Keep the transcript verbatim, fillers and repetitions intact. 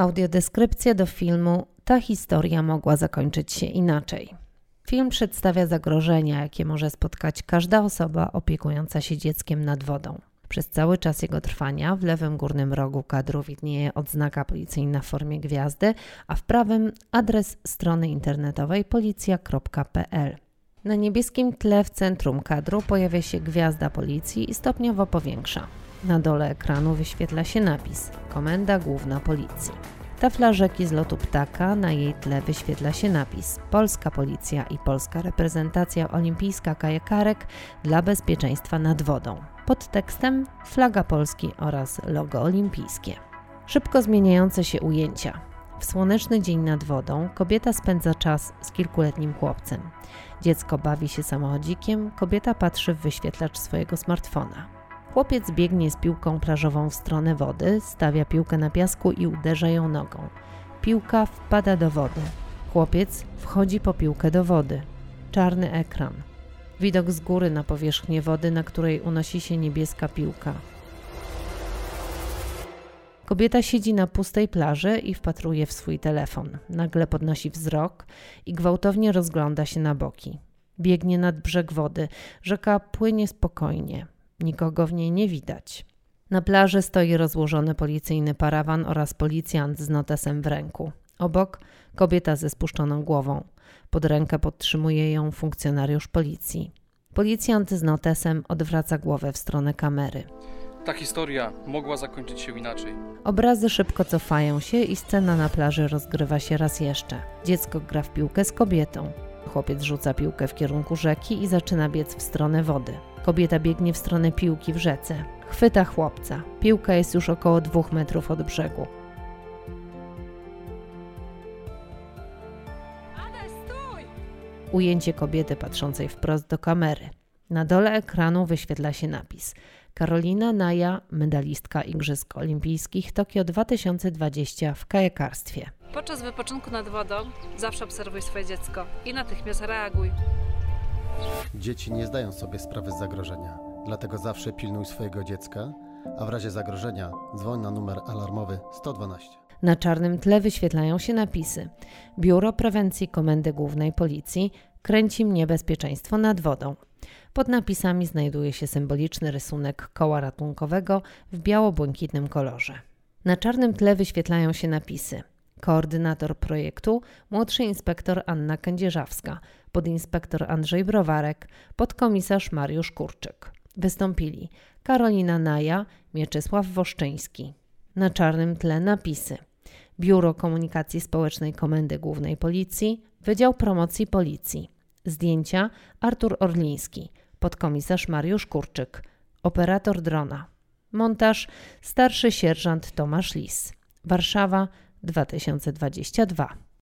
Audiodeskrypcja do filmu Ta historia mogła zakończyć się inaczej. Film przedstawia zagrożenia, jakie może spotkać każda osoba opiekująca się dzieckiem nad wodą. Przez cały czas jego trwania w lewym górnym rogu kadru widnieje odznaka policyjna w formie gwiazdy, a w prawym adres strony internetowej policja kropka p l. Na niebieskim tle w centrum kadru pojawia się gwiazda policji i stopniowo powiększa. Na dole ekranu wyświetla się napis Komenda Główna Policji. Tafla rzeki z lotu ptaka, na jej tle wyświetla się napis Polska Policja i Polska Reprezentacja Olimpijska Kajakarek dla bezpieczeństwa nad wodą. Pod tekstem flaga Polski oraz logo olimpijskie. Szybko zmieniające się ujęcia. W słoneczny dzień nad wodą kobieta spędza czas z kilkuletnim chłopcem. Dziecko bawi się samochodzikiem, kobieta patrzy w wyświetlacz swojego smartfona. Chłopiec biegnie z piłką plażową w stronę wody, stawia piłkę na piasku i uderza ją nogą. Piłka wpada do wody. Chłopiec wchodzi po piłkę do wody. Czarny ekran. Widok z góry na powierzchnię wody, na której unosi się niebieska piłka. Kobieta siedzi na pustej plaży i wpatruje w swój telefon. Nagle podnosi wzrok i gwałtownie rozgląda się na boki. Biegnie nad brzeg wody. Rzeka płynie spokojnie. Nikogo w niej nie widać. Na plaży stoi rozłożony policyjny parawan oraz policjant z notesem w ręku. Obok kobieta ze spuszczoną głową. Pod rękę podtrzymuje ją funkcjonariusz policji. Policjant z notesem odwraca głowę w stronę kamery. Ta historia mogła zakończyć się inaczej. Obrazy szybko cofają się i scena na plaży rozgrywa się raz jeszcze. Dziecko gra w piłkę z kobietą. Chłopiec rzuca piłkę w kierunku rzeki i zaczyna biec w stronę wody. Kobieta biegnie w stronę piłki w rzece. Chwyta chłopca. Piłka jest już około dwóch metrów od brzegu. Ujęcie kobiety patrzącej wprost do kamery. Na dole ekranu wyświetla się napis Karolina Naja, medalistka Igrzysk Olimpijskich Tokio dwa tysiące dwadzieścia w kajakarstwie. Podczas wypoczynku nad wodą zawsze obserwuj swoje dziecko i natychmiast reaguj. Dzieci nie zdają sobie sprawy z zagrożenia, dlatego zawsze pilnuj swojego dziecka, a w razie zagrożenia dzwoń na numer alarmowy sto dwanaście. Na czarnym tle wyświetlają się napisy Biuro Prewencji Komendy Głównej Policji kręci mnie bezpieczeństwo nad wodą. Pod napisami znajduje się symboliczny rysunek koła ratunkowego w biało-błękitnym kolorze. Na czarnym tle wyświetlają się napisy Koordynator projektu młodszy inspektor Anna Kędzierzawska, podinspektor Andrzej Browarek, podkomisarz Mariusz Kurczyk. Wystąpili Karolina Naja, Mieczysław Woszczyński. Na czarnym tle napisy Biuro Komunikacji Społecznej Komendy Głównej Policji, Wydział Promocji Policji. Zdjęcia Artur Orliński, podkomisarz Mariusz Kurczyk, operator drona. Montaż starszy sierżant Tomasz Lis. Warszawa dwa tysiące dwadzieścia dwa.